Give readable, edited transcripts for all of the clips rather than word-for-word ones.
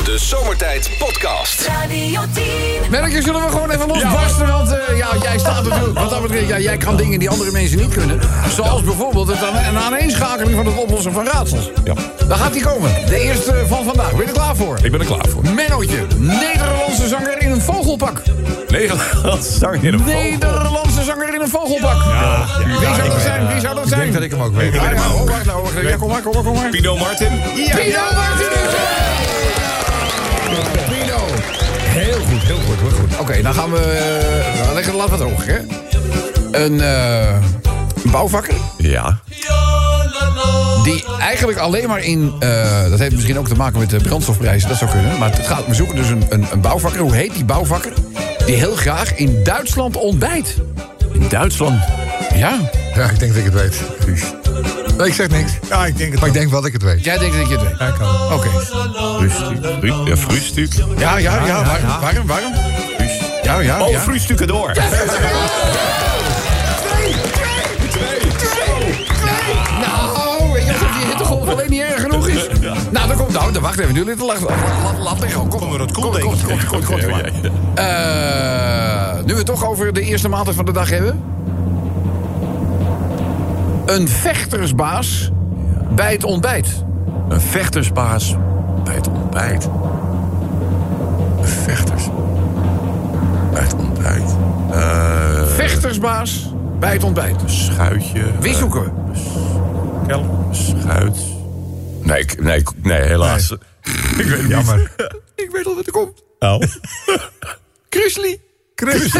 De Zomertijd Podcast. Radio 10. Merkje, zullen we gewoon even losbarsten? Want jij staat natuurlijk, wat dat betreft, jij kan dingen die andere mensen niet kunnen. Zoals bijvoorbeeld een aaneenschakeling van het oplossen van raadsels. Ja. Daar gaat die komen. De eerste van vandaag. Ben je er klaar voor? Ik ben er klaar voor. Mennootje, Nederlandse zanger in een vogelpak. Nederlandse zanger in een vogelpak. Nederlandse zanger in een vogelpak. Wie zou dat zijn? Wie zou dat zijn? Ik denk dat ik hem ook weet. Wacht nou. Ja, kom maar. Pino Martin. Pino Martin. Pino. Heel goed. Oké, dan gaan we... laten we het hoog, hè. Een bouwvakker. Ja. Die eigenlijk alleen maar in... dat heeft misschien ook te maken met de brandstofprijzen. Dat zou kunnen. Maar we zoeken dus een bouwvakker. Hoe heet die bouwvakker? Die heel graag in Duitsland ontbijt. In Duitsland? Ja. Ja, ik denk dat ik het weet. Nee, ik zeg niks. Ja, ik denk het. Maar ik denk wel dat ik het weet. Jij denkt dat je het weet? Ja, ik kan. Oké. Frühstück. Ja. Waarom? Ja. Oh, Frühstücken door. Nou, weet je alsof die hittegolf alleen niet erg genoeg is? Nou, dan komt... Nou, wacht even. Jullie laat liggen. Kom maar, dat komt denk ik. Komt. Nu we het toch over de eerste maaltijd van de dag hebben. Een vechtersbaas bij het ontbijt. Een vechtersbaas bij het ontbijt. Een vechters bij het ontbijt. Vechtersbaas bij het ontbijt. Schuitje. Wie zoeken we? Schuit. Nee, helaas. Nee. Ik weet het Jammer. niet. Ik weet al wat er komt. Oh. Chrisley. Chrisley.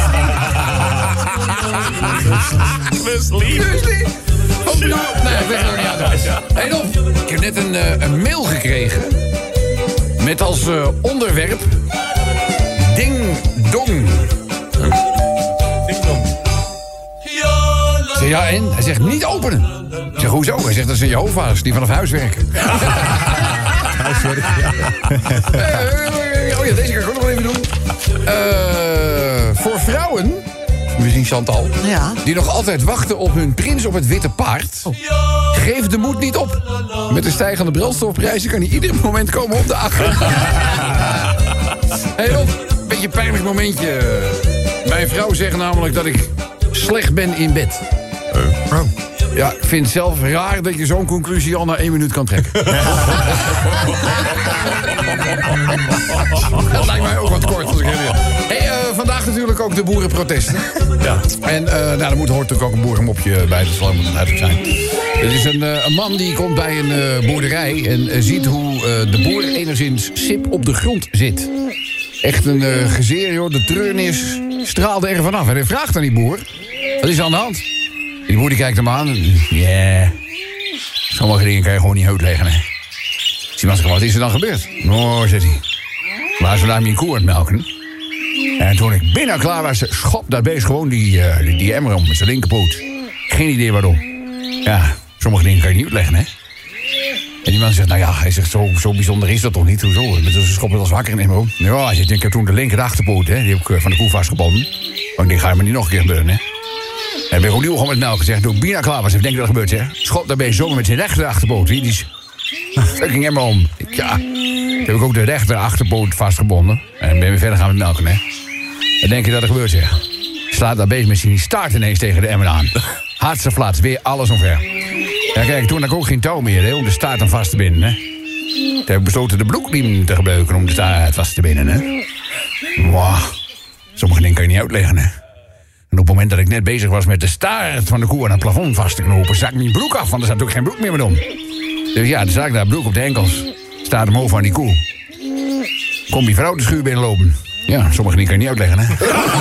Oh, nou, nee, ik weet het ook niet uit huis. Hey, Dom, ik heb net een mail gekregen. Met als onderwerp... Ding Dong. Ik zeg, ja, en? Hij zegt, niet openen. Ik zeg, hoezo? Hij zegt, dat zijn Jehovah's die vanaf huis werken. Oh ja, deze kan ik ook nog wel even doen. Voor vrouwen, misschien Chantal... Ja. die nog altijd wachten op hun prins op het witte paard... geef de moed niet op. Met de stijgende brandstofprijzen kan hij ieder moment komen op de akker. Hey Rob, een beetje een pijnlijk momentje. Mijn vrouw zegt namelijk dat ik slecht ben in bed. Ja, ik vind het zelf raar dat je zo'n conclusie al na 1 minuut kan trekken. Dat lijkt mij ook wat kort, als ik heel eerlijk ben. Hey, vandaag natuurlijk ook de boerenprotesten. Ja. En daar hoort natuurlijk ook een boerenmopje bij, dus dat moet het duidelijk zijn. Er is een man die komt bij een boerderij en ziet hoe de boer enigszins sip op de grond zit. Echt een gezeer, joh. De treurnis straalde er vanaf. En hij vraagt aan die boer, wat is er aan de hand? Die boer die kijkt hem aan. Ja, sommige dingen kan je gewoon niet uitleggen, hè. Zie maar, wat is er dan gebeurd? Nou, zegt hij. Maar ze laten me een koe aan het melken. En toen ik bijna klaar was, schop dat beest gewoon die emmer om met zijn linkerpoot. Geen idee waarom. Ja, sommige dingen kan je niet uitleggen, hè. En die man zegt, nou ja, hij zegt, zo bijzonder is dat toch niet? Hoezo? Ze schoppen het als wakker in emmer om. Ja, hij zegt, ik heb toen de linker achterpoot, hè. Die heb ik van de koe vastgebonden. Want die ga je me niet nog een keer gebeuren, hè. En ben ik opnieuw gewoon met melken, zeg. Toen ik bijna klaar was, ik denk dat er gebeurt, zeg. Schop daarbij zomaar met zijn rechter achterpoot. Die is fucking emmer om. Ja, toen heb ik ook de rechter achterpoot vastgebonden. En ben weer verder gaan met melken, hè. En denk je dat er gebeurt, zeg. Slaat dat beest met zijn staart ineens tegen de emmer aan. Hartstikke flats, weer alles omver. Ja, kijk, toen had ik ook geen touw meer, hè, om de staart dan vast te binden, hè. Toen heb ik besloten de bloekriem te gebruiken om de staart vast te binden, hè. Wow. Sommige dingen kan je niet uitleggen, hè. En op het moment dat ik net bezig was met de staart van de koe aan het plafond vast te knopen, zak mijn broek af, want er zat ook geen broek meer met om. Dus ja, dan zag ik daar broek op de enkels. Staat hem over aan die koe. Kom die vrouw de schuur binnenlopen. Ja, sommige dingen kan je niet uitleggen, hè.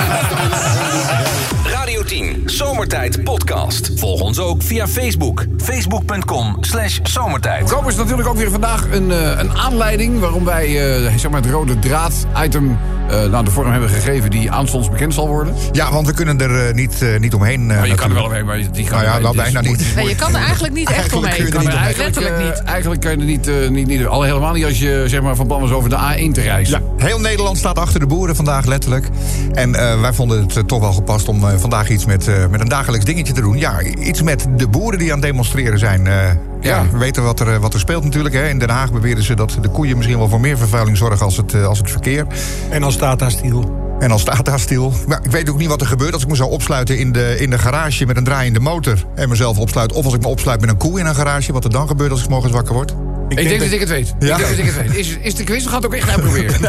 Radio 10, Zomertijd Podcast. Volg ons ook via Facebook. Facebook.com/zomertijd. Kopen is natuurlijk ook weer vandaag een aanleiding waarom wij zeg maar het rode draad item de vorm hebben gegeven die aanstonds bekend zal worden. Ja, want we kunnen er niet omheen. Maar je kan er wel omheen, maar die kan wel bijna niet. Nee, je kan er eigenlijk niet echt omheen. Letterlijk niet. Eigenlijk kan je er niet al helemaal niet als je zeg maar van plan was over de A1 te reizen. Ja, heel Nederland staat achter de boeren vandaag, letterlijk. En wij vonden het toch wel gepast om vandaag iets met een dagelijks dingetje te doen. Ja, iets met de boeren die aan het demonstreren zijn Ja. We weten wat er speelt natuurlijk. Hè. In Den Haag beweren ze dat de koeien misschien wel voor meer vervuiling zorgen als het verkeer. En als Tata Steel. Maar ik weet ook niet wat er gebeurt als ik me zou opsluiten in de garage met een draaiende motor. En mezelf opsluit. Of als ik me opsluit met een koe in een garage. Wat er dan gebeurt als ik 's morgens wakker word. Ik denk dat ik het weet. Ja. Ik denk dat ik het weet. Is de quiz? We gaan het ook echt uitproberen.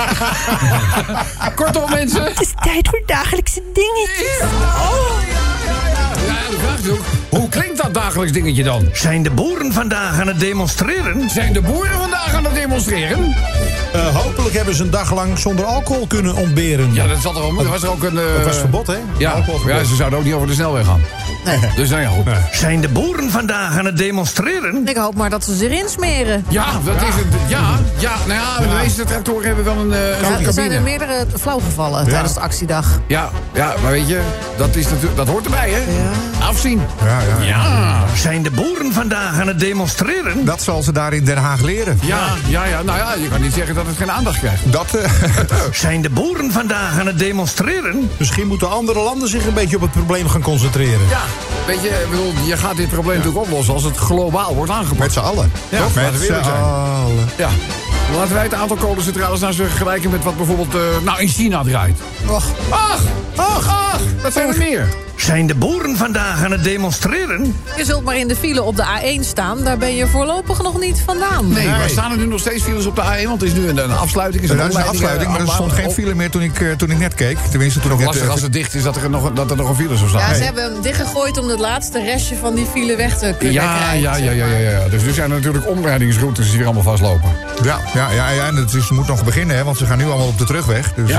Kortom, mensen. Het is tijd voor dagelijkse dingetjes. Ja, de vraag is ook, hoe klinkt dat dagelijks dingetje dan? Zijn de boeren vandaag aan het demonstreren? Zijn de boeren vandaag aan het demonstreren? Hopelijk hebben ze een dag lang zonder alcohol kunnen ontberen. Ja, dat zat er wel moeten. Was er ook een... Dat was verbod, hè? Ja, ze zouden ook niet over de snelweg gaan. Nee. Dus nou ja, goed. Zijn de boeren vandaag aan het demonstreren? Ik hoop maar dat ze erin smeren. Ja, dat is het. Ja, nou ja, de meeste tractoren hebben wel een Er zijn cabine. er meerdere flauwgevallen tijdens de actiedag. Ja, maar weet je, dat hoort erbij, hè? Ja. Afzien. Ja. Zijn de boeren vandaag aan het demonstreren? Dat zal ze daar in Den Haag leren. Ja. Nou ja, je kan niet zeggen dat het geen aandacht krijgt. Zijn de boeren vandaag aan het demonstreren? Misschien moeten andere landen zich een beetje op het probleem gaan concentreren. Ja, weet je, ik bedoel, je gaat dit probleem natuurlijk oplossen als het globaal wordt aangepakt. Met z'n allen. Ja, Toch? laten we Met eerlijk z'n zijn. allen. Ja. Laten wij het aantal kolencentrales nou eens vergelijken met wat bijvoorbeeld in China draait. Ach, dat zijn er meer. Zijn de boeren vandaag aan het demonstreren? Je zult maar in de file op de A1 staan. Daar ben je voorlopig nog niet vandaan. Nee, maar staan er nu nog steeds files op de A1? Want het is nu een afsluiting. Er is een afsluiting, maar er stond geen file meer toen ik net keek. Tenminste, toen ik net... Lastig als het dicht is dat er nog een file zou staan. Ja, ze hebben hem dichtgegooid om het laatste restje van die file weg te kunnen krijgen. Ja. Dus nu zijn er natuurlijk omleidingsroutes die weer allemaal vastlopen. Ja, en het moet nog beginnen, hè, want ze gaan nu allemaal op de terugweg. Dus,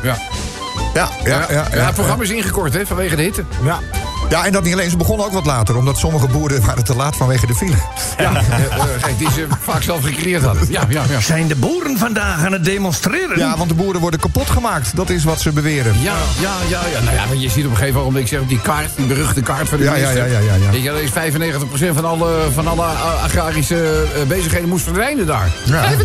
Het programma is ingekort, hè, vanwege de hitte. Ja, en dat niet alleen. Ze begonnen ook wat later, omdat sommige boeren waren te laat vanwege de file. Die ze vaak zelf gecreëerd hadden. Ja. Zijn de boeren vandaag aan het demonstreren? Ja, want de boeren worden kapot gemaakt. Dat is wat ze beweren. Ja. Nou ja, maar je ziet op een gegeven moment, ik zeg op die kaart, die beruchte kaart van de minister. Ja. Weet je, dat is 95% van alle agrarische bezigheden moest verdwijnen daar. Ja. 95%.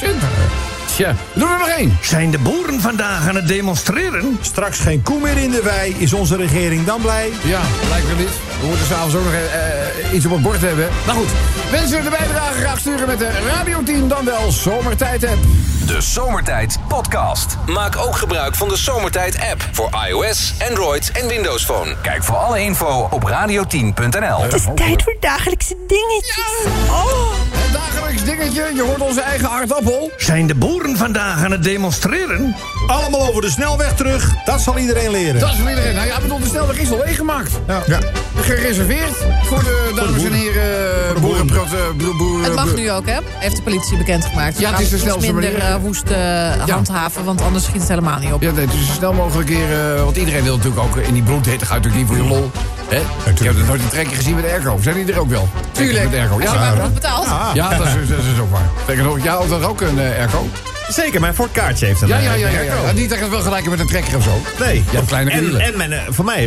Tja, doen we nog één. Zijn de boeren vandaag aan het demonstreren? Straks geen koe meer in de wei. Is onze regering dan blij? Ja, lijkt me niet. We moeten s'avonds ook nog iets op het bord hebben. Nou goed, wensen de bijdrage graag sturen met de Radio 10 dan wel Zomertijd-app. De Zomertijd Podcast. Maak ook gebruik van de Zomertijd app voor iOS, Android en Windows Phone. Kijk voor alle info op radio10.nl. Het is tijd voor dagelijkse dingetjes. Het dagelijks dingetje, je hoort onze eigen aardappel. Zijn de boeren vandaag aan het demonstreren? Allemaal over de snelweg terug. Dat zal iedereen leren. Dat is voor iedereen. Nou ja, bedoel, de snelweg is al leeggemaakt. Ja. Gereserveerd voor de dames en heren boeren. Het mag nu ook, hè? Heeft de politie bekendgemaakt. Ja, het is de snelste minder manier. woest handhaven, want anders schiet het helemaal niet op. Ja, nee, dus zo snel mogelijk hier. Want iedereen wil natuurlijk ook in die bloedhitte. Gaat natuurlijk niet voor je lol. Hè? Ik heb nooit een trekje gezien met airco. Zijn die er ook wel? Tuurlijk. Met airco. Als je maar goed betaalt. Ja, dat is ook waar. Sterker nog, jij had er ook een airco. Zeker, mijn Ford kaartje heeft een Ja. airco. Niet echt wel gelijk met een trekker of zo. Nee. Ja, kleine wielen. En voor mij heeft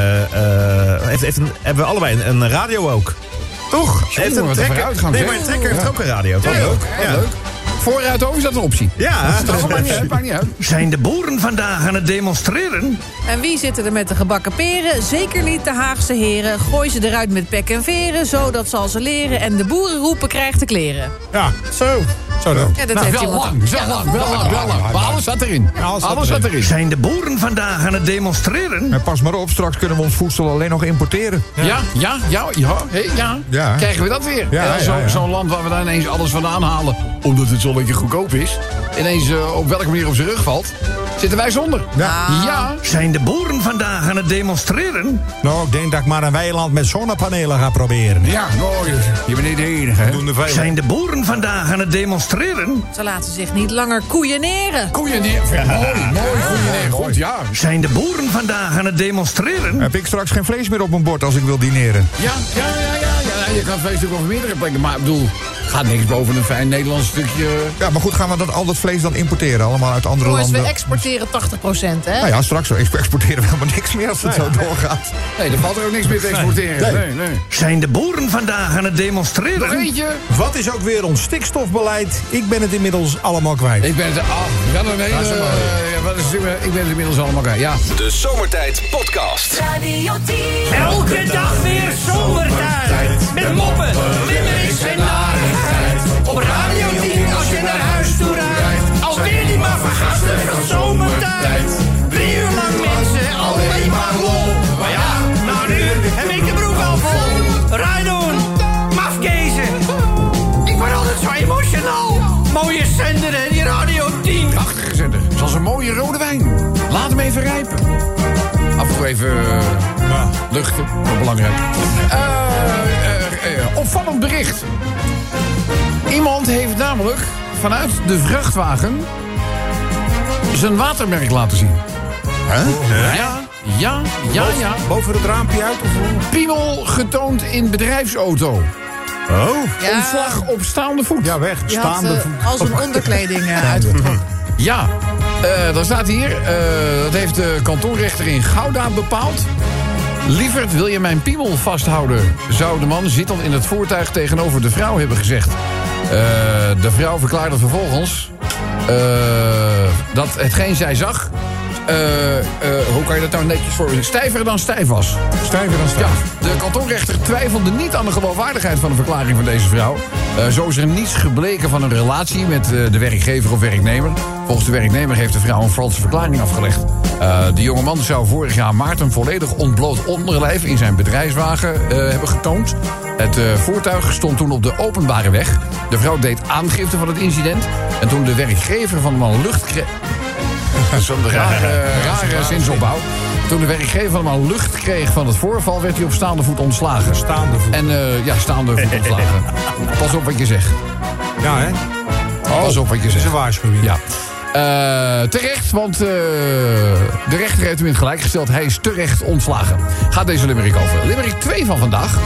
hebben we allebei een radio ook. Toch? Heeft een trekker. Nee, maar een trekker heeft ook een radio. Toch? Ja, leuk. Leuk. Vooruit over is dat een optie. Ja. Dat maakt niet uit. Zijn de boeren vandaag aan het demonstreren? En wie zitten er met de gebakken peren? Zeker niet de Haagse heren. Gooi ze eruit met pek en veren. Zo, dat zal ze leren. En de boeren roepen, krijgt de kleren. Ja, zo dan. Ja, dat heeft Wel iemand- lang. Maar alles zat erin. Alles zat erin. Zijn de boeren vandaag aan het demonstreren? En pas maar op, straks kunnen we ons voedsel alleen nog importeren. Ja. Krijgen we dat weer? Ja. Zo'n land waar we daar ineens alles vandaan halen. Omdat het zo lekker goedkoop is. Ineens op welke manier op zijn rug valt. Zitten wij zonder. Ja. Zijn de boeren vandaag aan het demonstreren? Nou, ik denk dat ik maar een weiland met zonnepanelen ga proberen. Ja, mooi. Je bent niet de enige, hè? Doen er veel. Zijn de boeren vandaag aan het demonstreren? Ze laten zich niet langer koeieneren. Koeien neer. Mooi, koeien neer. Goed, ja. Zijn de boeren vandaag aan het demonstreren? Heb ik straks geen vlees meer op mijn bord als ik wil dineren? Ja. Je kan feest natuurlijk op meerdere plekken. Maar ik bedoel, gaat niks boven een fijn Nederlands stukje. Ja, maar goed, gaan we al dat vlees dan importeren? Allemaal uit andere Jongens, we landen? exporteren 80%, hè? Nou ja, straks exporteren we helemaal niks meer als het zo doorgaat. Nee, er valt er ook niks meer te exporteren. Nee. Zijn de boeren vandaag aan het demonstreren? Nog eentje. Wat is ook weer ons stikstofbeleid? Ik ben het inmiddels allemaal kwijt. Ik ben het... wel een hele... ik ben het inmiddels allemaal kwijt. Ja. De Zomertijd Podcast. Radio 10. Elke dag weer zomertijd. Met moppen, limmerings en narigheid. Op Radio 10 als je naar huis toe rijdt. Alweer die maar vergasten van zomertijd. 3 uur lang mensen, alleen maar lol. Maar ja, na een uur heb ik de broek al vol. Rijdoen, mafkezen. Ik word altijd zo emotional. Mooie zender hè, die Radio 10. Prachtige zender. Zoals een mooie rode wijn. Laat hem even rijpen. Af en toe even luchten. Dat is belangrijk. Opvallend bericht. Iemand heeft namelijk vanuit de vrachtwagen zijn watermerk laten zien. Ja. Boven het raampje uit? Of? Piemel getoond in bedrijfsauto. Oh. Ja, Ontslag op staande voet. Ja, weg. je had Staande voet. al zijn onderkleding uitgetrokken. Ja, daar staat hier, dat heeft de kantonrechter in Gouda bepaald. Lieverd, wil je mijn piemel vasthouden? Zou de man zittend in het voertuig tegenover de vrouw hebben gezegd. De vrouw verklaarde vervolgens dat hetgeen zij zag... hoe kan je dat nou netjes voorstellen? Stijver dan stijf was. Stijver dan stijf. Ja, de kantonrechter twijfelde niet aan de geloofwaardigheid van de verklaring van deze vrouw. Zo is er niets gebleken van een relatie met de werkgever of werknemer. Volgens de werknemer heeft de vrouw een valse verklaring afgelegd. De jongeman zou vorig jaar maart een volledig ontbloot onderlijf in zijn bedrijfswagen hebben getoond. Het voertuig stond toen op de openbare weg. De vrouw deed aangifte van het incident. En toen de werkgever van de man lucht kreeg... Dat is een rare zinsopbouw. Toen de werkgever van de man lucht kreeg van het voorval... werd hij op staande voet ontslagen. Staande voet. En staande voet ontslagen. Pas op wat je zegt. Ja, hè? Pas op wat je Dat is zegt. een waarschuwing. Ja. Terecht, want de rechter heeft hem in het gelijk gesteld. Hij is terecht ontslagen. Gaat deze limerick over. Limerick 2 van vandaag.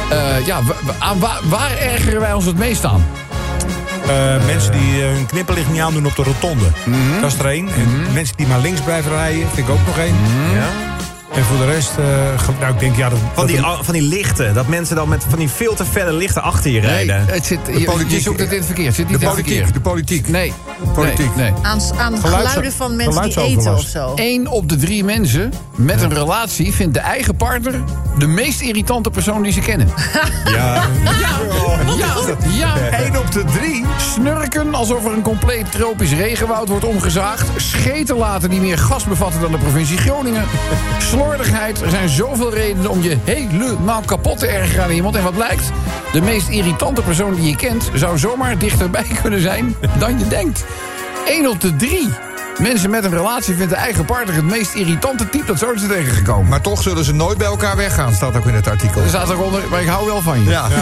Waar ergeren wij ons het meest aan? Mensen die hun knipperlicht niet aandoen op de rotonde. Dat is er één. En mensen die maar links blijven rijden, vind ik ook nog één. Ja. En voor de rest, ik denk ja... Van die lichten, dat mensen dan met van die veel te felle lichten achter je rijden. Nee, het zit, je zoekt het in het verkeer. Het zit niet in het verkeer. De politiek. Nee. Politiek. Nee. Aan geluiden van mensen die eten of zo. 1 op de 3 mensen met een relatie vindt de eigen partner de meest irritante persoon die ze kennen. Ja. Ja. 1 op de 3? Snurken alsof er een compleet tropisch regenwoud wordt omgezaagd. Scheten laten die meer gas bevatten dan de provincie Groningen. Slordigheid. Er zijn zoveel redenen om je helemaal kapot te ergeren aan iemand. En wat blijkt? De meest irritante persoon die je kent zou zomaar dichterbij kunnen zijn dan je denkt. 1 op de 3 mensen met een relatie vindt de eigen partner het meest irritante type dat zo is tegengekomen. Maar toch zullen ze nooit bij elkaar weggaan, staat ook in het artikel. Er staat eronder, maar ik hou wel van je. Ja.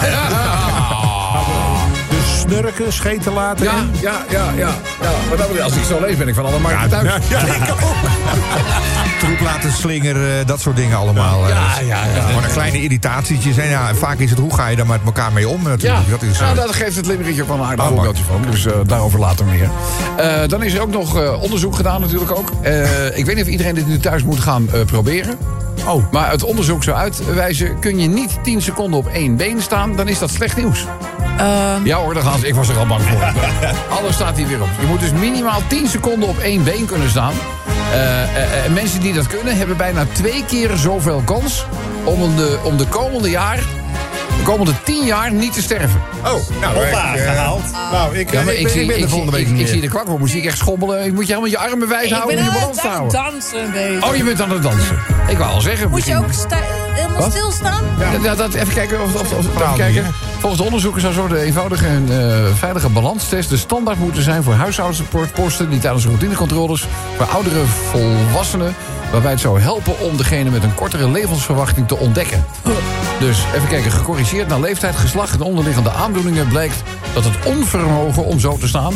Dus snurken, scheten laten. Ja. Maar als ik zo lees ben ik van alle markten thuis. Ja, ik ook. Troep laten slingeren, dat soort dingen allemaal. Ja. Gewoon een kleine irritatietjes. En ja, vaak is het, hoe ga je daar met elkaar mee om natuurlijk. Ja, Dat is, daar geeft het limerickje ook wel een aardig voorbeeldje van. Dus daarover later meer. Dan is er ook nog onderzoek gedaan natuurlijk ook. Ik weet niet of iedereen dit nu thuis moet gaan proberen. Oh. Maar het onderzoek zou uitwijzen... kun je niet 10 seconden op 1 been staan, dan is dat slecht nieuws. Ja hoor, daar gaan ze. Ik was er al bang voor. Alles staat hier weer op. Je moet dus minimaal 10 seconden op 1 been kunnen staan. Mensen die dat kunnen, hebben bijna 2 keer zoveel kans... om de komende 10 jaar niet te sterven. Oh, nou, Hoppa, gehaald. Nou, ik ben de volgende week ik zie de kwakwoord, moet ik echt schommelen. Je moet je helemaal je armen wijd houden om je balans te houden. Dansen, beetje. Oh, je bent aan het dansen. Ik wou al zeggen. Moet je ook helemaal stilstaan? Ja, even kijken. Even kijken. Volgens de onderzoekers zou zo de eenvoudige en veilige balanstest de standaard moeten zijn voor huishoudensposten die tijdens routinecontroles voor oudere volwassenen, waarbij het zou helpen om degene met een kortere levensverwachting te ontdekken. Dus even kijken, gecorrigeerd naar leeftijd, geslacht en onderliggende aandoeningen blijkt dat het onvermogen om zo te staan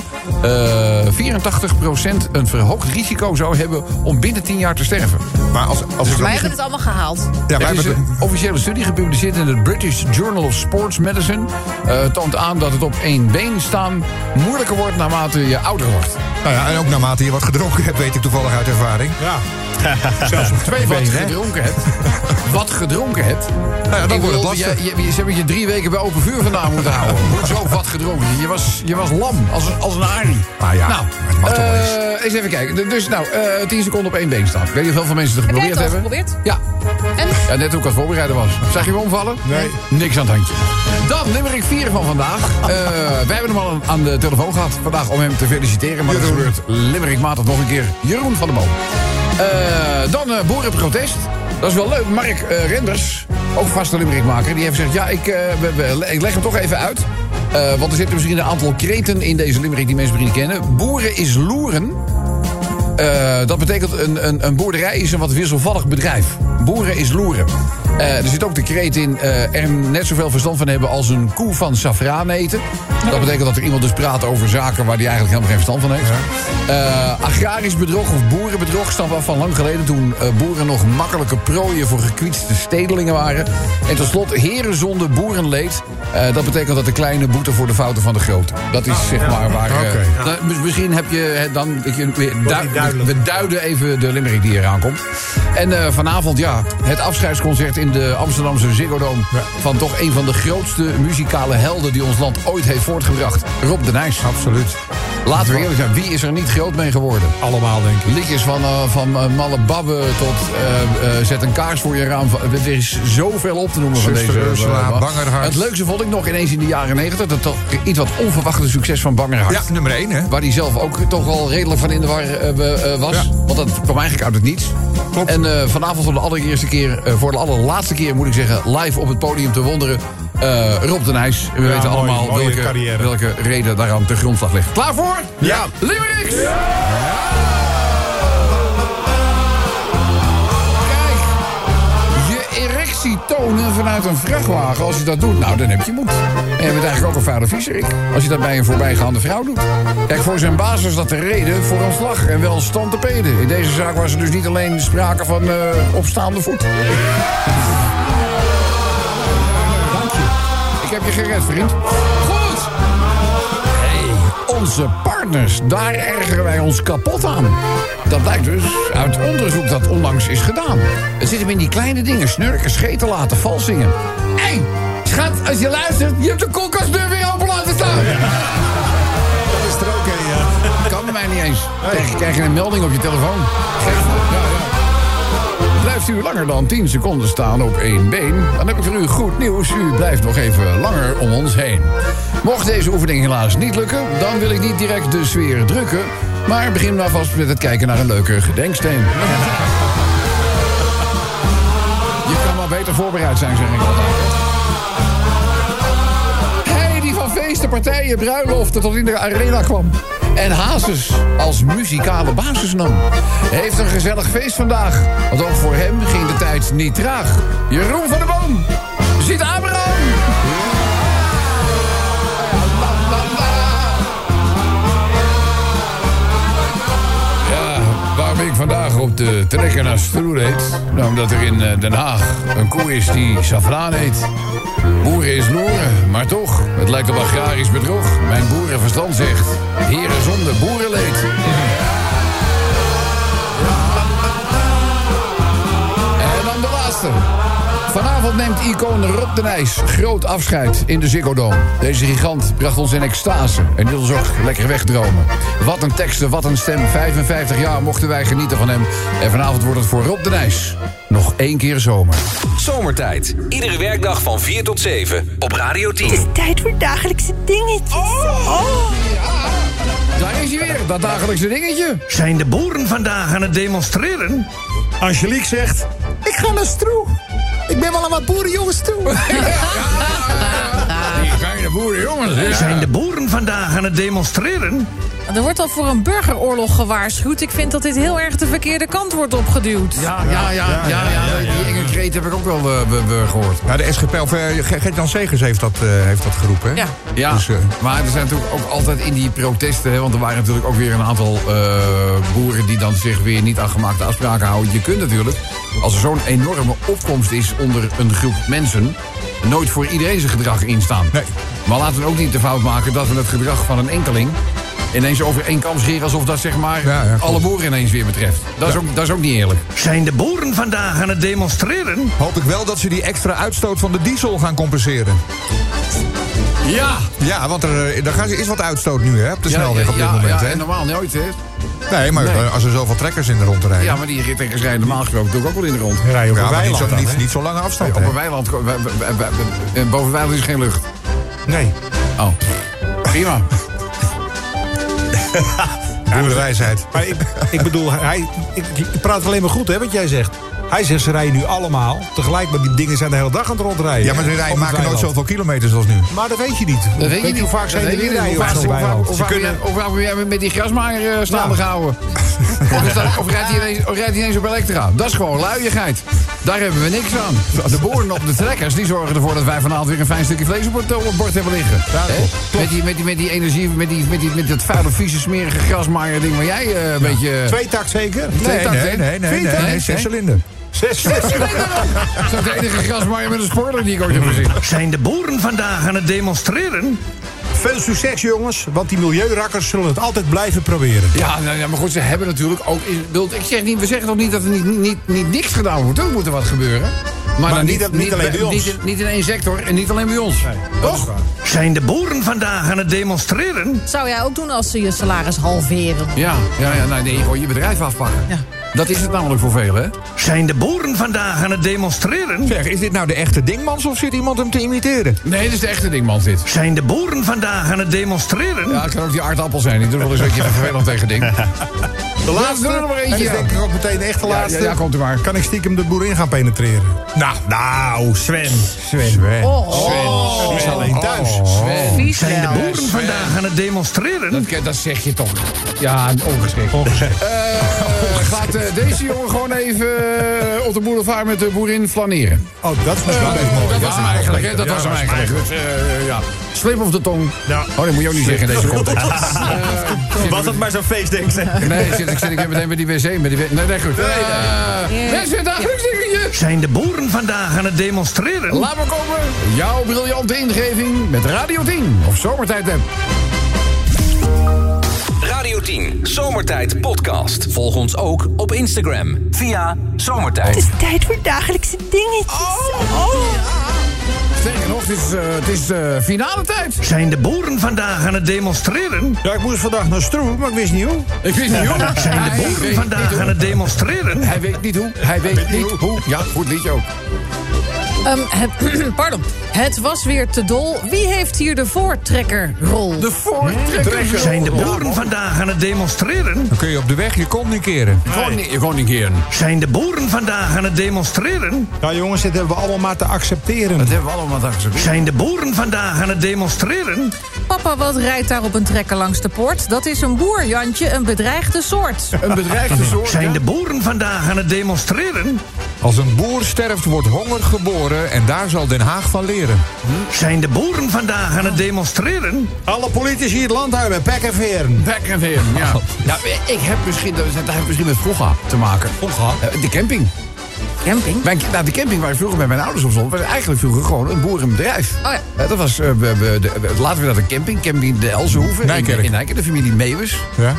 84% een verhoogd risico zou hebben om binnen 10 jaar te sterven. Maar als Wij hebben het allemaal gehaald. Ja, Het is een officiële studie gepubliceerd in het British Journal of Sports Medicine. Toont aan dat het op 1 been staan moeilijker wordt naarmate je ouder wordt. Nou ja, en ook naarmate je wat gedronken hebt, weet ik toevallig uit ervaring. Ja. Zelfs op 2 benen, hè? Wat gedronken hebt. Nou ja, dan wordt het lastig. Ze hebben je 3 weken bij open vuur vandaan moeten houden. Hoezo wat gedronken? Je was lam, als een arie. Ah ja, het mag toch wel eens. eens even kijken. Dus 10 seconden op 1 been staan. Ik weet niet of heel veel mensen het geprobeerd hebben. Geprobeerd? Ja. En? Ja, net hoe ik aan het voorbereiden was. Zag je me omvallen? Nee. Niks aan het handje. Dan limerick 4 van vandaag. Wij hebben hem al aan de telefoon gehad vandaag om hem te feliciteren. Maar dat gebeurt limerickmatig nog een keer. Jeroen van der Boom. Dan boerenprotest. Dat is wel leuk. Mark Renders, ook vaste limerickmaker, die heeft gezegd... ja, ik leg hem toch even uit. Want er zitten misschien een aantal kreten in deze limerick die mensen misschien niet kennen. Boeren is loeren. Dat betekent een boerderij is een wat wisselvallig bedrijf. Boeren is loeren. Er zit ook de kreet in er net zoveel verstand van hebben als een koe van safraan eten. Dat betekent dat er iemand dus praat over zaken waar hij eigenlijk helemaal geen verstand van heeft. Agrarisch bedrog of boerenbedrog stamt af van lang geleden toen boeren nog makkelijke prooien voor gekwietste stedelingen waren. En tot slot herenzonde boerenleed. Dat betekent dat de kleine boete voor de fouten van de grote. Dat is zeg maar waar... misschien heb je dan... We duiden even de limerick die eraan komt. En vanavond, het afscheidsconcert in de Amsterdamse Ziggo Dome... van toch een van de grootste muzikale helden die ons land ooit heeft voortgebracht. Rob de Nijs. Absoluut. Laten we eerlijk zijn, wie is er niet groot mee geworden? Allemaal, denk ik. Liedjes van Malle Babbe tot Zet een kaars voor je raam. Er is zoveel op te noemen van deze. Bangerhart. Het leukste vond ik nog ineens in de jaren 90... dat toch iets wat onverwachte succes van Bangerhart. Ja, nummer 1, hè? Waar hij zelf ook toch wel redelijk van in de war was. Ja. Want dat kwam eigenlijk uit het niets. Klopt. En vanavond voor de allerlaatste keer, moet ik zeggen... live op het podium te wonderen... Rob de Nijs. We weten allemaal welke reden daaraan te grondslag ligt. Klaar voor? Ja. Limericks! Ja. Kijk, je erectie tonen vanuit een vrachtwagen. Als je dat doet, nou, dan heb je moed. En je bent eigenlijk ook een vuile viezerik. Als je dat bij een voorbijgaande vrouw doet. Kijk, voor zijn baas was dat de reden voor ontslag en wel stand te peden. In deze zaak was er dus niet alleen sprake van opstaande voet. Ik heb je gered, vriend. Goed! Hey, onze partners, daar ergeren wij ons kapot aan. Dat blijkt dus uit onderzoek dat onlangs is gedaan. Het zit hem in die kleine dingen. Snurken, scheten laten, vals zingen. Hé, schat, als je luistert, je hebt de koelkastdeur weer open laten staan. Dat is er ook een, ja. Kan bij mij niet eens. Krijg je een melding op je telefoon. Blijft u langer dan 10 seconden staan op 1 been... dan heb ik voor u goed nieuws. U blijft nog even langer om ons heen. Mocht deze oefening helaas niet lukken... dan wil ik niet direct de sfeer drukken... maar begin maar vast met het kijken naar een leuke gedenksteen. Je kan maar beter voorbereid zijn, zeg ik altijd. Hij die van feesten, partijen, bruiloften tot in de arena kwam... en Hazes als muzikale basis nam. Heeft een gezellig feest vandaag. Want ook voor hem ging de tijd niet traag. Jeroen van der Boom. Ziet Abraham. Ja, waarom ik vandaag op de trekker naar Stroe reed? Nou, omdat er in Den Haag een koe is die safraan eet. Boeren is loeren, maar toch, het lijkt op agrarisch bedrog. Mijn boerenverstand zegt, heren zonder boerenleed. En dan de laatste. Vanavond neemt icoon Rob de Nijs groot afscheid in de Ziggo Dome. Deze gigant bracht ons in extase en liet ons ook lekker wegdromen. Wat een teksten, wat een stem. 55 jaar mochten wij genieten van hem. En vanavond wordt het voor Rob de Nijs nog 1 keer zomer. Zomertijd. Iedere werkdag van 4 tot 7 op Radio 10. Het is tijd voor dagelijkse dingetjes. Daar is hij weer, dat dagelijkse dingetje. Zijn de boeren vandaag aan het demonstreren? Angelique zegt... Ik ga naar Stroe. Ik ben wel aan wat boerenjongens toe. Die kleine boerenjongens. Zijn de boeren vandaag aan het demonstreren? Er wordt al voor een burgeroorlog gewaarschuwd. Ik vind dat dit heel erg de verkeerde kant wordt opgeduwd. Ja. Die enge kreet heb ik ook wel gehoord. Ja, de SGP, of Gert-Jan Segers heeft dat geroepen. Hè? Ja. Dus, maar er zijn natuurlijk ook altijd in die protesten... Hè, want er waren natuurlijk ook weer een aantal boeren... die dan zich weer niet aan gemaakte afspraken houden. Je kunt natuurlijk, als er zo'n enorme opkomst is onder een groep mensen... nooit voor iedereen zijn gedrag instaan. Nee. Maar laten we ook niet de fout maken dat we het gedrag van een enkeling... ineens over één kam scheren alsof dat zeg maar alle boeren ineens weer betreft. Dat is ook niet eerlijk. Zijn de boeren vandaag aan het demonstreren? Hoop ik wel dat ze die extra uitstoot van de diesel gaan compenseren. Ja, want er is wat uitstoot nu, hè, op de snelweg op dit moment. Ja, hè? en normaal nooit, hè? Nee, maar als er zoveel trekkers in de rond te rijden. Ja, maar die trekkers rijden normaal gesproken natuurlijk ook wel in de rond. Rijden op een maar weiland niet zo lange afstand. Op een weiland, boven weiland is geen lucht. Nee. Oh, prima. Boerenwijsheid. Maar ik bedoel, ik praat alleen maar goed, hè, wat jij zegt. Hij zegt, ze rijden nu allemaal tegelijk, maar die dingen zijn de hele dag aan het rondrijden. Ja, maar ze maken nooit zoveel kilometers als nu. Maar dat weet je niet. Dat weet je niet. Hoe vaak zijn er weer rijden op zo'n Hoe weiland? vaak wil jij met die grasmaaier staande gehouden? Of rijdt hij ineens op elektra? Dat is gewoon luiigheid. Daar hebben we niks aan. De boeren op de trekkers die zorgen ervoor dat wij vanavond weer een fijn stukje vlees op het bord hebben liggen. Met die energie, met dat vuile, vieze, smerige grasmaaier ding waar jij een beetje... Tweetakt zeker? Nee, 6 cilinder. 6 Dat is de enige grasmaaier met een spoiler die ik ooit heb gezien. Zijn de boeren vandaag aan het demonstreren? Veel succes, jongens, want die milieurakkers zullen het altijd blijven proberen. Ja, maar goed, ze hebben natuurlijk ook... we zeggen toch niet dat er niet niks gedaan wordt. Er moet er wat gebeuren. Maar dan niet alleen bij ons. Niet in één sector en niet alleen bij ons. Toch? Zijn de boeren vandaag aan het demonstreren? Zou jij ook doen als ze je salaris halveren? Ja, nee, gewoon je bedrijf afpakken. Ja. Dat is het namelijk voor velen, hè? Zijn de boeren vandaag aan het demonstreren? Zeg, is dit nou de echte Dingmans of zit iemand hem te imiteren? Nee, dit is de echte dingman, dit. Zijn de boeren vandaag aan het demonstreren? Ja, het kan ook die aardappel zijn. Die doet wel eens een beetje vervelend tegen ding. De laatste, doe er nog maar eentje, en is denk ik ook meteen de echte laatste. Ja, komt u maar. Kan ik stiekem de boerin gaan penetreren? Nou, Sven. Die is alleen thuis. Sven. Zijn de boeren vandaag aan het demonstreren? Dat zeg je toch. Ja, ongeschikt. Gaat deze jongen gewoon even op de boulevard met de boerin flaneren? Oh, dat is misschien best mooi. Dat was hem eigenlijk, hè? Dat was hem eigenlijk. Ja. Slip of de tong. Ja. Oh, dat moet je ook niet zeggen in deze context. Was dat maar zo'n feestding, zeg. Nee, ik meteen met die wc. Nee, goed. Mensen, dagelijks dingetje. Zijn de boeren vandaag aan het demonstreren? Laat maar komen. Jouw briljante ingeving met Radio 10 of Zomertijd app. Radio 10 Zomertijd podcast. Volg ons ook op Instagram via Zomertijd. Het is tijd voor dagelijkse dingetjes. Sterker nog, het is finale tijd. Zijn de boeren vandaag aan het demonstreren? Ja, ik moest vandaag naar Stroe, maar ik wist niet hoe. Ik weet niet hoe. Zijn de boeren vandaag aan het demonstreren? Hij weet niet hoe. Hij weet niet hoe. Ja, goed liedje ook. Pardon. Het was weer te dol. Wie heeft hier de voortrekkerrol? De voortrekker. Zijn de boeren vandaag aan het demonstreren? Dan kun je op de weg je kont niet keren. Gewoon niet keren. Zijn de boeren vandaag aan het demonstreren? Ja, jongens, dit hebben we allemaal maar te accepteren. Dat hebben we allemaal te accepteren. Zijn de boeren vandaag aan het demonstreren? Papa, wat rijdt daar op een trekker langs de poort? Dat is een boer, Jantje, een bedreigde soort. Een bedreigde soort. Zijn de boeren vandaag aan het demonstreren? Als een boer sterft, wordt honger geboren en daar zal Den Haag van leren. Zijn de boeren vandaag aan het demonstreren? Alle politici het land uit met pek en veren. Back en weer, ja. Ja, ik heb misschien, dat heeft misschien met vroeger te maken. De camping. Camping? De camping waar ik vroeger met mijn ouders op stond, was eigenlijk vroeger gewoon een boerenbedrijf. Oh ja. Dat was, laten we dat een camping de Elzenhoeve. Nijkerk. In Nijkerk, de familie Meeuwis. Ja.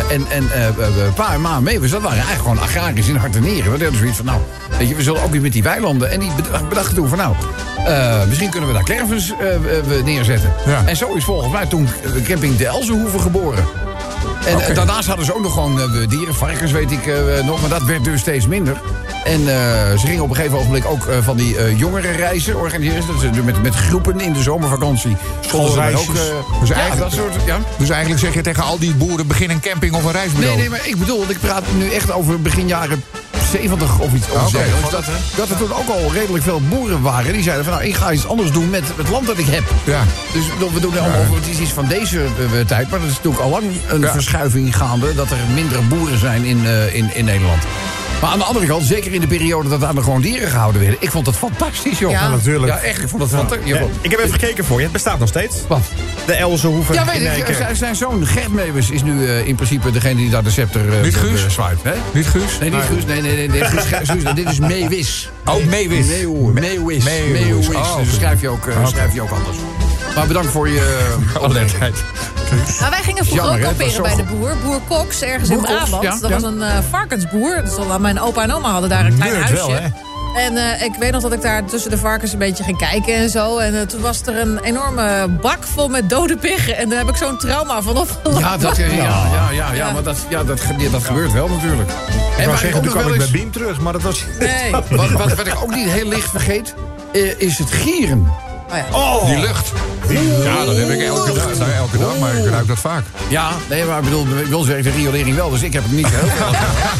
Pa en ma Meeuwis, dat waren eigenlijk gewoon agrariërs in hart en nieren. We hadden zoiets van, nou, weet je, we zullen ook weer met die weilanden. En die bedachten toen van, nou, misschien kunnen we daar caravans neerzetten. Ja. En zo is volgens mij toen camping de Elzenhoeve geboren. En daarnaast hadden ze ook nog gewoon dieren, varkens weet ik nog, maar dat werd dus steeds minder. En ze gingen op een gegeven ogenblik ook van die jongerenreizen organiseren. Dus met groepen in de zomervakantie. Schoolreisjes. Dus eigenlijk zeg je tegen al die boeren, begin een camping of een reisbureau. Nee, maar ik bedoel, ik praat nu echt over begin jaren 70 of iets. Dat er toen ook al redelijk veel boeren waren. Die zeiden van, nou, ik ga iets anders doen met het land dat ik heb. Ja. Dus we doen allemaal over, het is iets van deze tijd. Maar dat is natuurlijk al lang een verschuiving gaande. Dat er minder boeren zijn in Nederland. Maar aan de andere kant, zeker in de periode dat er gewoon dieren gehouden werden. Ik vond dat fantastisch, joh. Ja, natuurlijk. Ja, echt. Ik vond dat fantastisch. Ja, ik heb even gekeken voor je. Het bestaat nog steeds. Wat? De Elzenhoeve. Ja, weet ik. Zijn zoon Gert Meeuwis is nu in principe degene die daar de scepter Niet Guus? zwaait. Nee? Niet Guus? Nee, niet Guus. Nee. Dit is Meeuwis. Oh, Meeuwis. Meeuwis. Oh, Dus schrijf je ook anders. Maar bedankt voor je alertheid. Nou, wij gingen vroeger Jammer, ook hè? kamperen bij de boer. Boer Cox, ergens in Boer Cox, Brabant. ja, Dat ja. was een varkensboer. Dus mijn opa en oma hadden daar een klein Nerd huisje. wel, hè? En ik weet nog dat ik daar tussen de varkens een beetje ging kijken en zo. En toen was er een enorme bak vol met dode piggen. En daar heb ik zo'n trauma van opgelopen. Ja, maar dat gebeurt wel natuurlijk. Ik wou zeggen, toen kwam ik bij Beam terug, maar dat was... Nee. Wat ik ook niet heel licht vergeet, is het gieren. Die lucht. Ja, dat heb ik elke dag, maar ik ruik dat vaak. Ja, nee, maar ik bedoel, bij ons werkt de riolering wel, dus ik heb het niet heel veel.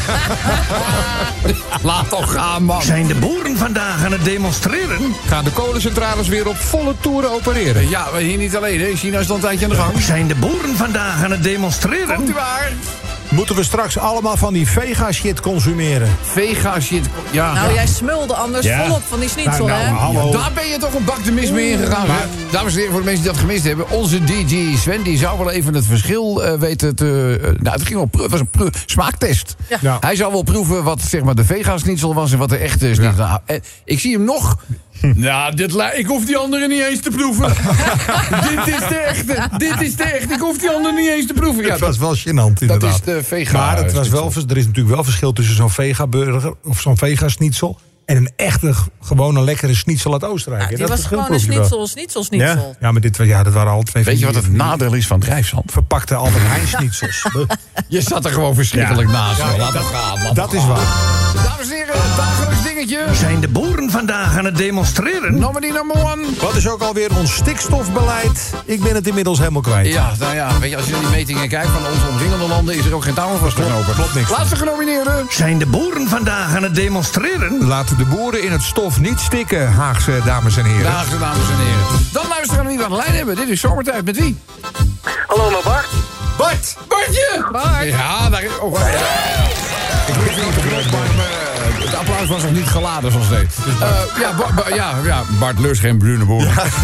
Laat toch gaan, man. Zijn de boeren vandaag aan het demonstreren? Gaan de kolencentrales weer op volle toeren opereren? Ja, maar hier niet alleen, hè. China is al een tijdje aan de gang. Zijn de boeren vandaag aan het demonstreren? Komt u waar? Moeten we straks allemaal van die vega-shit consumeren? Vega-shit, ja. Nou, jij smulde anders volop van die schnitzel, hè? Hallo. Daar ben je toch een bak de mis mee ingegaan. Dames en heren, voor de mensen die dat gemist hebben. Onze DJ Sven, die zou wel even het verschil weten te... het was een smaaktest. Ja. Hij zou wel proeven wat zeg maar, de vega-schnitzel was en wat de echte schnitzel. Nou, ik zie hem nog... Nou, ik hoef die andere niet eens te proeven. Dit is de echte. Ik hoef die andere niet eens te proeven. Ja, dat was wel gênant, inderdaad. Dat is de vega. Maar het was wel, er is natuurlijk wel verschil tussen zo'n vega-burger of zo'n vega-schnitzel en een echte, gewone lekkere schnitzel uit Oostenrijk. Die dat was verschil gewoon een proef je wel. schnitzel. Ja, maar dat waren al twee... Weet je wat het nadeel is van drijfzand? Verpakte Albert Heijn schnitzels. Je zat er gewoon verschrikkelijk naast. Laat het gaan. Dat is waar. Dames en heren, dagelijks dingetje. Zijn de boeren vandaag aan het demonstreren? Nominee number 1. Wat is ook alweer ons stikstofbeleid? Ik ben het inmiddels helemaal kwijt. Ja, nou ja, weet je, als je naar die metingen kijkt van onze omringende landen, is er ook geen touw vast te knopen. Klopt niks. Laatste genomineerde. Zijn de boeren vandaag aan het demonstreren? Laten de boeren in het stof niet stikken, Haagse dames en heren. Dames en heren. Dan luisteren we wie we aan de lijn hebben. Dit is Zomertijd. Met wie? Hallo, met Bart. Bartje! Bart. Ja, daar is... Ik weet niet of het maar het applaus was nog niet geladen zoals het deed. Bart lust geen brune boer.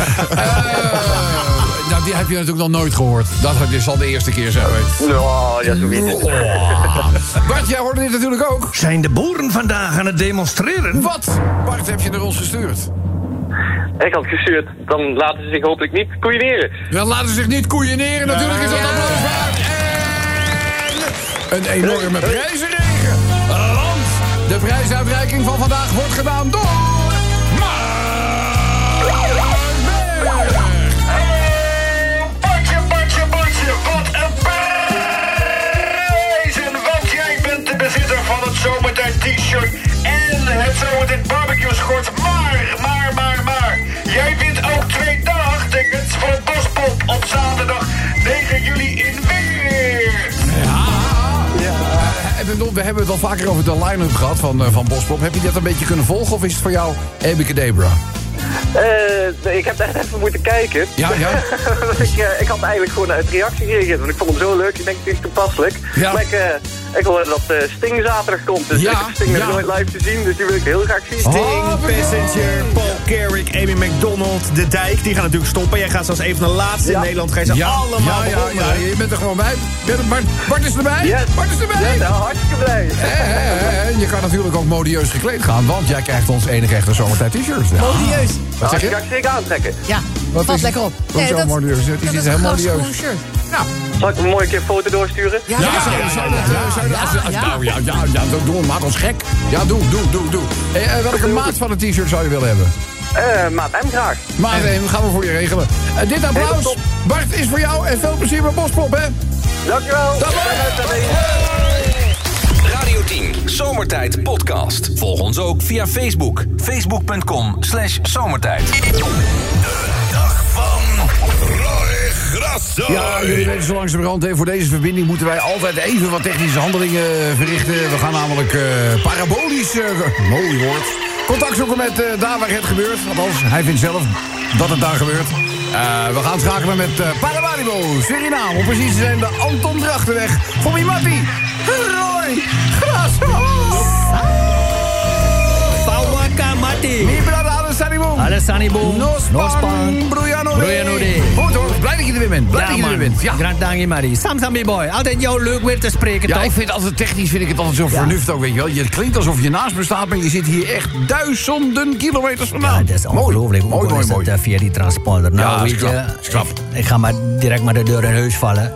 Nou, die heb je natuurlijk nog nooit gehoord. Dat zal de eerste keer zijn. Ja, zo weet het. Bart, jij hoorde dit natuurlijk ook. Zijn de boeren vandaag aan het demonstreren? Wat, Bart, heb je naar ons gestuurd? Ik had gestuurd, dan laten ze zich hopelijk niet koeieneren. Dan laten ze zich niet koeieneren, natuurlijk is dat applaus waard. En een enorme prijzenregen. Want de prijsuitreiking van vandaag wordt gedaan door... Bartje, wat een prijzen! Want jij bent de bezitter van het Zomertijd t-shirt en het Zomertijd barbecue schort. Maar, jij wint ook 2 dagtickets voor het Bospop op zaterdag 9 juli in Weer. We hebben het al vaker over de line-up gehad van Bospop. Heb je dat een beetje kunnen volgen of is het voor jou Abacadabra? Ik heb echt even moeten kijken. Ja. Ik had eigenlijk gewoon uit reactie gereageerd, want ik vond hem zo leuk. Ik denk, het is toepasselijk. Ja. Maar ik hoorde dat Sting zaterdag komt, dus ik heb Sting nog nooit live te zien, dus die wil ik heel graag zien. Sting, Passenger, Paul Carrick, Amy McDonald, De Dijk, die gaan natuurlijk stoppen. Jij gaat zelfs even de laatste in Nederland, ga je ze allemaal bewonderen. Je bent er gewoon bij. Bart is erbij? Yes. Bart is erbij? Ja, hartstikke blij. Je kan natuurlijk ook modieus gekleed gaan, want jij krijgt ons enige echte Zomertijd t-shirt. Modieus. Wat zeg Die je? ga ik zeker aantrekken. Ja, Wat valt is- lekker op. Hoezo modieus? Het is dat iets is heel een modieus. grasgroen shirt. Zal ik een mooie keer een foto doorsturen? Ja, Doe, maak ons gek. Ja, doe. Welke maat van het t-shirt zou je willen hebben? Maat M graag. Maat M, gaan we voor je regelen. Dit applaus, Bart, is voor jou en veel plezier met Bospop, hè? Dankjewel. Radio 10, Zomertijd podcast. Volg ons ook via Facebook. Facebook.com/zomertijd. Dag van Roy Grasso. Ja, jullie weten zo langzamerhand, voor deze verbinding moeten wij altijd even wat technische handelingen verrichten. We gaan namelijk parabolisch, mooi woord, contact zoeken met daar waar het gebeurt. Althans, hij vindt zelf dat het daar gebeurt. We gaan schakelen met Paramaribo, Suriname. Om precies te zijn de Anton Drachtenweg. Voor Matti, Roy Grasso. Sawaka Mati. Mi brada Alessanibo. Alessanibo. Nospan. Brujano de. Goed hoor, blij dat je er weer bent. Ja. Grand dank Marie. Samsam boy, altijd jou leuk weer te spreken, Ja, toch? ik vind altijd technisch het altijd zo vernuft ook, weet je wel. Je klinkt alsof je naast me staat, maar je zit hier echt duizenden kilometers vandaan. Ja, dat is ongelooflijk. Mooi. Via die transponder. Nou, Ja, weet is je, knap. ik ga maar direct maar de deur in huis vallen. Ja.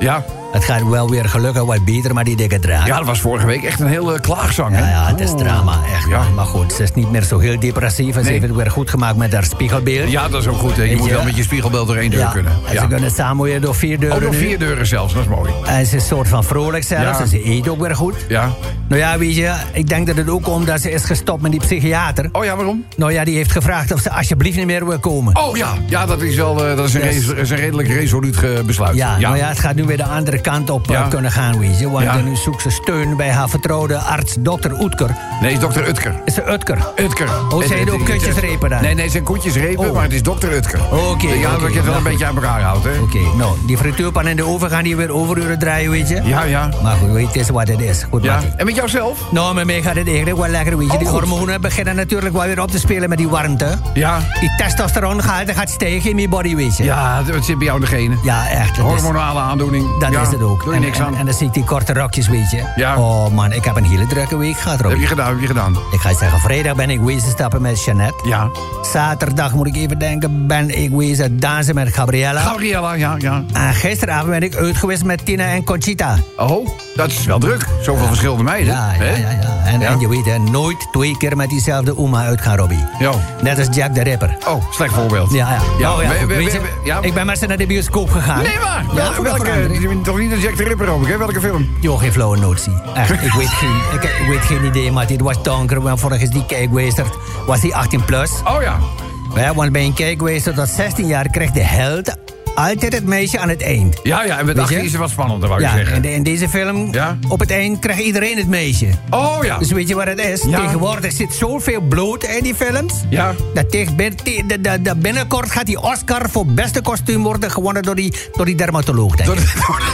Het gaat wel weer gelukkig wat beter, maar die dikke draak. Ja, dat was vorige week echt een hele klaagzang, hè? Ja, het is drama, echt. Ja. Maar goed, ze is niet meer zo heel depressief. En ze heeft het weer goed gemaakt met haar spiegelbeeld. Ja, dat is ook goed, hè? Je moet wel met je spiegelbeeld door 1 deur kunnen. En ze kunnen samen weer door 4 deuren. Oh, door 4 deuren zelfs, dat is mooi. En ze is een soort van vrolijk zelfs. En ze eet ook weer goed. Ja. Nou ja, weet je, ik denk dat het ook omdat ze is gestopt met die psychiater. Oh ja, waarom? Nou ja, die heeft gevraagd of ze alsjeblieft niet meer wil komen. Oh ja, ja, dat is wel dat is een redelijk resoluut besluit. Ja, nou ja, het gaat nu weer de andere kant op kunnen gaan, weet je. Want nu zoekt ze steun bij haar vertrouwde arts, dokter Oetker. Nee, is dokter Utker. Is ze Utker? Utker. Oh, zijn er ook kutjesrepen dan? Nee, het zijn koetjesrepen, maar het is dokter Utker. Oké. Ja, dat je het wel een beetje aan elkaar houdt, hè. Oké, nou, die frituurpan in de oven gaan hier weer overuren draaien, weet je. Ja. Maar goed, weet je, het is wat het is. Goed, ja. En met jouzelf? Nou, met mij gaat het eigenlijk wel lekker, weet je. Die hormonen beginnen natuurlijk wel weer op te spelen met die warmte. Ja. Die testosterongehalte gaat stijgen in mijn body, weet je. Ja, het zit bij jou in de genen. Ja, echt. Hormonale aandoening. Dat is het ook. Doe je niks aan. En dan zie ik die korte rokjes, weet je. Ja. Oh man, ik heb een hele drukke week gehad, Robbie. Heb je gedaan? Ik ga je zeggen, vrijdag ben ik wezen stappen met Jeannette. Ja. Zaterdag, moet ik even denken, ben ik wezen dansen met Gabriella. Ja. En gisteravond ben ik uit geweest met Tina en Conchita. Oh, dat is wel druk. Zoveel verschillende meiden. Ja. En je weet, hè, nooit 2 keer met diezelfde oma uitgaan, Robbie. Jo. Net als Jack the Ripper. Oh, slecht voorbeeld. Ja. Ik ben maar eens naar de bioscoop gegaan. Nee, maar. Toch niet een Jack the Ripper, hoop ik, hè? Welke film? Jo, geen flauwe notie. Echt, ik weet geen idee, maar dit was donker. Want volgens die kijkwijzer was die 18 plus. Oh ja. Ja, want bij een kijkwijzer tot 16 jaar krijgt de held altijd het meisje aan het eind. Ja, en met 18 is het wat spannender, wou je zeggen. En in deze film, op het eind krijgt iedereen het meisje. Oh ja. Dus weet je wat het is? Ja. Tegenwoordig zit zoveel bloed in die films. Ja. Dat binnenkort gaat die Oscar voor beste kostuum worden gewonnen door die dermatoloog, denk ik.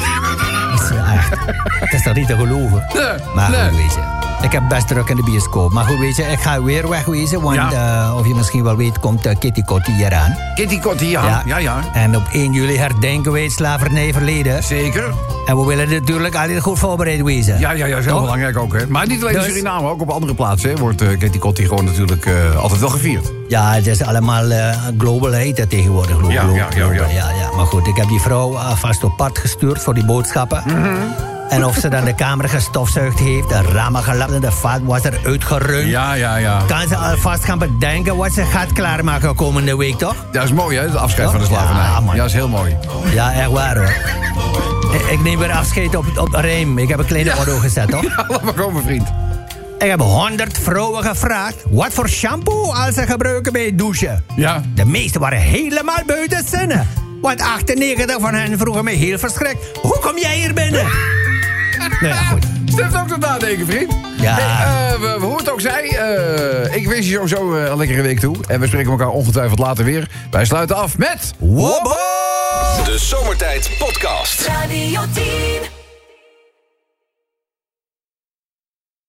Het is toch niet te geloven? Nee. Maar goed, weet je. Ik heb best druk in de bioscoop. Maar goed, weet je, ik ga weer wegwezen. Want, of je misschien wel weet, komt Kitty Kotti hier aan. Kitty Kotti, ja. En op 1 juli herdenken we het slavernijverleden. Zeker. En we willen natuurlijk altijd goed voorbereid wezen. Ja, dat is heel belangrijk ook, hè. Maar niet alleen in Suriname, ook op andere plaatsen, hè, wordt Kitty Kotti gewoon natuurlijk altijd wel gevierd. Ja, het is allemaal global heet dat tegenwoordig. Ja. Maar goed, ik heb die vrouw vast op pad gestuurd voor die boodschappen. En of ze dan de kamer gestofzuigd heeft, de ramen gelapt en de vaatwasser uitgeruimd. Ja. Kan ze alvast gaan bedenken wat ze gaat klaarmaken komende week, toch? Ja, dat is mooi, hè, het afscheid van de slavernij. Ja, dat is heel mooi. Ja, echt waar, hoor. Ik neem weer afscheid op de Rijm. Ik heb een kleine auto gezet, toch? Ja, laat maar komen, vriend. Ik heb 100 vrouwen gevraagd wat voor shampoo als ze gebruiken bij het douchen. Ja. De meeste waren helemaal buiten zinnen. Want 98 van hen vroegen me heel verschrikt: hoe kom jij hier binnen? Nou ja, goed. Steft ook tot nadenken, vriend. Ja. Hey, hoe het ook zij, ik wens je sowieso een lekkere week toe. En we spreken elkaar ongetwijfeld later weer. Wij sluiten af met... Wobbo! De Zomertijd Podcast. Radio 10.